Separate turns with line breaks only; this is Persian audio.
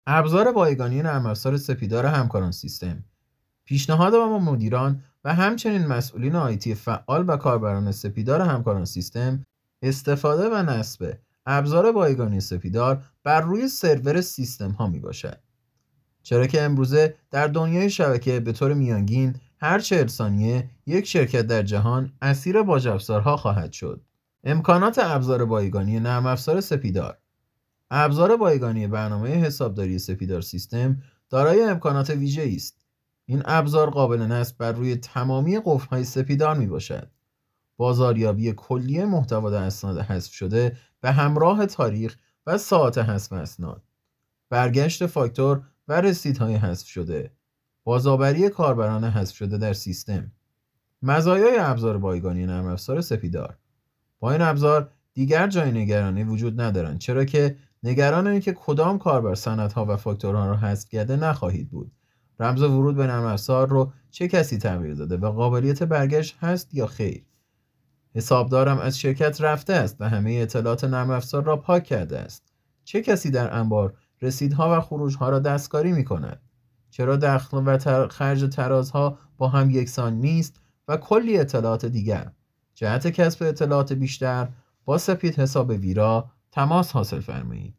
ابزار بایگانی نرم افزار سپیدار همکاران سیستم. پیشنهاد ما مدیران و همچنین مسئولین آیتی فعال و کاربران سپیدار همکاران سیستم استفاده و نصب ابزار بایگانی سپیدار بر روی سرور سیستم ها می باشد. چرا که امروزه در دنیای شبکه به طور میانگین هر 40 ثانیه یک شرکت در جهان اسیر باج افزارها خواهد شد. امکانات ابزار بایگانی نرم افزار سپیدار. ابزار بایگانی برنامه حسابداری سپیدار سیستم دارای امکانات ویژه‌ای است. این ابزار قابل نصب بر روی تمامی قفل‌های سپیدار میباشد. بازاریابی کلی محتوا در اسناد حذف شده به همراه تاریخ و ساعات حذف اسناد، برگشت فاکتور و رسیدهای حذف شده، بازآوری کاربران حذف شده در سیستم. مزایای ابزار بایگانی نرم افزار سپیدار. با این ابزار دیگر جای نگرانی وجود ندارند، چرا که نگران اینکه کدام کاربر سندها و فاکتورها را حذف کرده نخواهید بود. رمز ورود به نرم افزار رو چه کسی تغییر داده و قابلیت برگشت هست یا خیر. حسابدارم از شرکت رفته است و همه اطلاعات نرم افزار را پاک کرده است. چه کسی در انبار رسیدها و خروجها را دستکاری می کند؟ چرا دخل و خرج ترازها با هم یکسان نیست و کلی اطلاعات دیگر. جهت کسب اطلاعات بیشتر با سپید حساب ویرا تماس حاصل فرمایید.